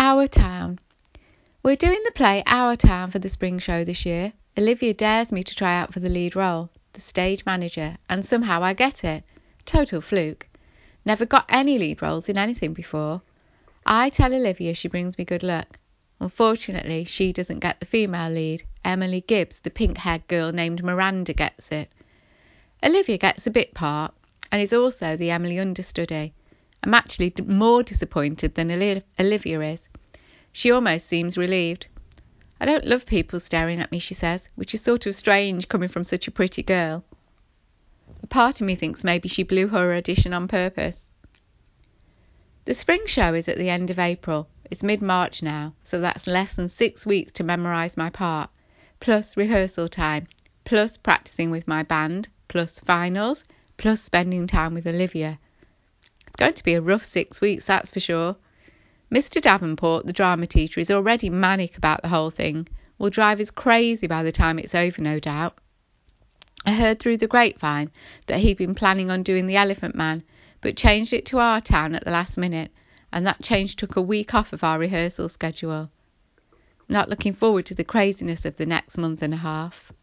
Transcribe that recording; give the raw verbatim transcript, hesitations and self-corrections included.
Our Town. We're doing the play Our Town for the spring show this year. Olivia dares me to try out for the lead role, the stage manager, and somehow I get it. Total fluke. Never got any lead roles in anything before. I tell Olivia she brings me good luck. Unfortunately, she doesn't get the female lead. Emily Gibbs, the pink-haired girl named Miranda, gets it. Olivia gets a bit part, and is also the Emily understudy. I'm actually more disappointed than Olivia is. She almost seems relieved. I don't love people staring at me, she says, which is sort of strange coming from such a pretty girl. A part of me thinks maybe she blew her audition on purpose. The spring show is at the end of April. It's mid-March now, so that's less than six weeks to memorise my part, plus rehearsal time, plus practising with my band, plus finals, plus spending time with Olivia. It's going to be a rough six weeks, that's for sure. Mister Davenport, the drama teacher, is already manic about the whole thing. Will drive us crazy by the time it's over, no doubt. I heard through the grapevine that he'd been planning on doing The Elephant Man, but changed it to Our Town at the last minute, and that change took a week off of our rehearsal schedule. Not looking forward to the craziness of the next month and a half.